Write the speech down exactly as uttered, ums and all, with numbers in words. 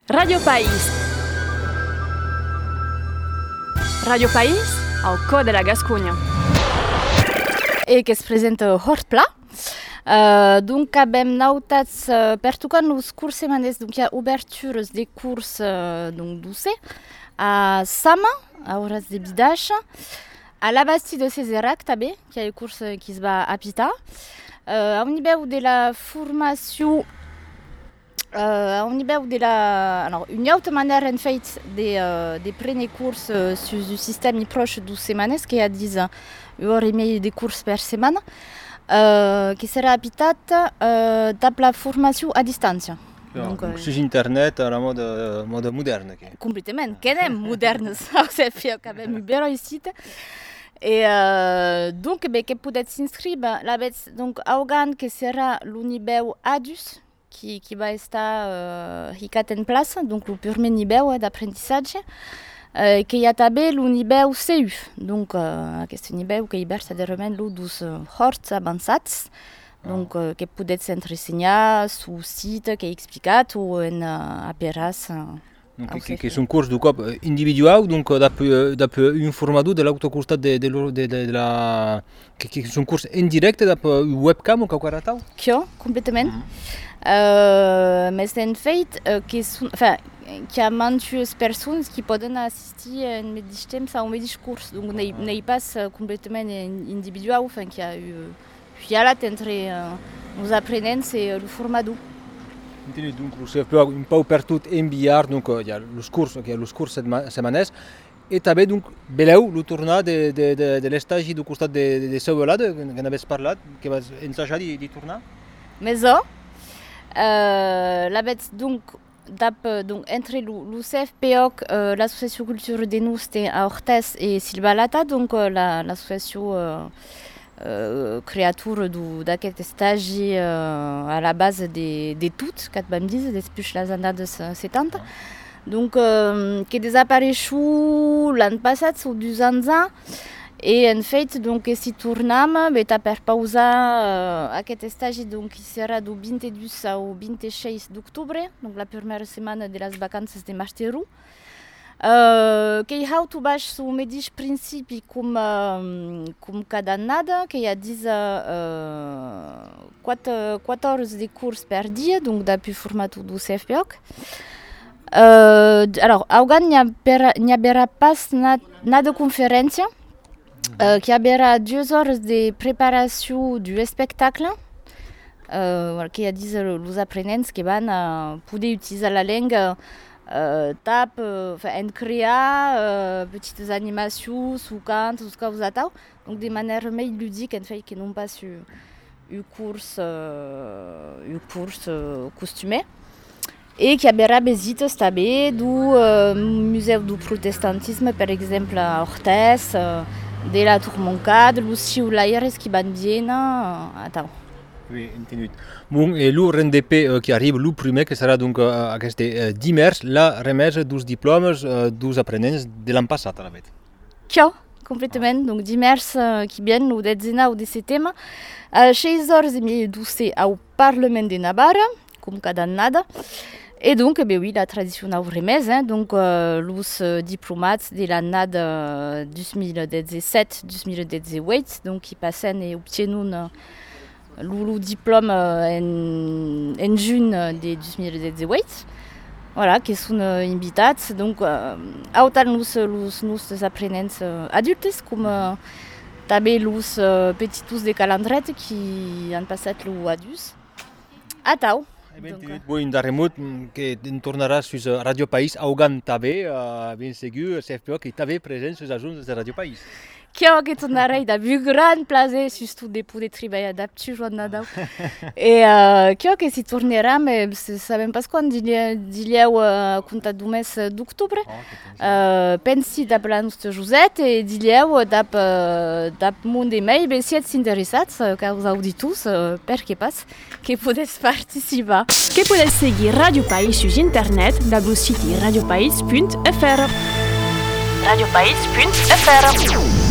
Radio País. Radio País, al cor de la Gascogne. Et que se présente Hortpla. Uh, donc avem nautats uh, per tocar nos curs setmanes, donc il y a ouvertures des courses uh, donc douce à Sama, à Horas de Bidache, à la Bastille de Cézerac també, qui a les courses qui se va à Pita. Uh, au niveau de la formation, uh, au niveau de la, alors une autre manière en fait de uh, de prendre courses uh, sur le système proche du semanes qui a dix heures et demie de courses per semaine. Uh, che sarà abitata uh, dalla formazione a distanza. Ja, donc, donc sur internet à la mode, uh, mode moderne. Okay. Complètement, che è moderne, ça c'est quand même Uber ici. Et uh, donc ben, che potete s'inscrivere la vet donc augan che sarà l'unibeu adus qui qui va estar uh, hicat en place, donc le premier niveau d'apprentissage. Uh, che hi ha també l'unibeu C U, donc uh, aquest unibeu que hi versa de remen lo dus uh, horts avançats, donc uh, que podets ensenyar su site que he explicat o en uh, aperas. Uh, donc que, que són curs de cop individual, donc d'après d'après un formador de l'autocostat de, de, de, de, de la que, que són curs en directe d'après webcam o qualque tal? Cio, completament. Mm-hmm. Uh, mais en fait uh, que són, enfin qu'il y a muchas personas qui peuvent assister à un mateix temps à un mateix curs, donc n'est pas complètement individual, enfin qu'il y a eu dialogue entre uh, nos apprenants et le formador. Entendu, donc c'est un peu partout enviar, donc il y a les cours, il y a les cours setmanals, et també donc beleu le tornar de de de de l'estage du costat de de, de Sauvelade que n'avais parlat, que vas ensajar de, de tornar. Mais ça, euh, la bête donc donc entre l'U C F P O C, euh, l'association culture des Noustes à Orthez et Silvalata, donc euh, la, l'association euh, euh, créature d'aquest stage euh, à la base des, des toutes, quatre bamdises, des puches les années setanta. Donc, euh, qui est désaparu l'an passé, sur deux ans. Et en fait, donc, si tournam, ben, per pausa uh, aquest stage donc, qui sera du vingt-deux au vingt-six d'octobre, donc la première semaine de les vacances de Masteru. Uh, que hi ha tu baix sur le mateix principi com, uh, com cada annada, que hi ha dix, uh, quatorze de cours per dia, donc depuis format du C F P O C. Uh, alors, augan n'y haverà pas nada conférence. Uh, qui aura deux heures de préparation du spectacle, uh, qui a dit les apprenants qui vont uh, pouvoir utiliser la langue, uh, tap, uh, en créer uh, petites animations, sous cant, tout ce que vous avez, donc de manière mais ludique en fait, qui n'ont pas su une course, uh, une course uh, costumée. Et qui aura des visites també du uh, musée du protestantisme, par exemple à Orthez, uh, de la Tour Moncade, Lucie ou l'Aires qui van bien. Euh, attends. Oui, entendu. Bon, et le R N D P euh, qui arrive, le premier, qui sera donc euh, aquest euh, dimanche, la remise des diplômes euh, des apprenants de l'an passat, à la bête. Ciao, complètement. Ah. Donc dimanche euh, qui vient, le dix-neuf de septembre, à seize heures douze au Parlement de Navarre, comme cada annada. Et donc, ben oui, la traditionnelle remise, hein, donc euh, les euh, diplomates de l'année euh, deux mille dix-sept deux mille dix-huit, donc qui passent et obtiennent euh, le, le diplôme euh, en, en juin de deux mille dix-huit. Voilà, qui sont euh, invités, donc euh, autant les, les, les apprenants euh, adultes comme euh, també les euh, petits de calendrette qui ont passé le adus. Atau. Bon, darrer mot que tornarà sur Radio País, augan també, uh, ben segur, C F P O C, qui també present sur les agents de Radio País. Cio que tornarà da bu gran plaisir sur de poder treballar d'aptu jornada. Et uh, cio que si tornarà, mais sabem pas quan dilieu uh, comptat du mes d'octubre. Oh, uh, pensi d'ap la nostra Josette et dilieu d'ap uh, d'ap mon email, ben si ets interessats, uh, car us auditus, uh, perché pas, que podes participar. Que podes seguir Radio País sur internet, dal site radiopaís punt f r. radiopaís punt f r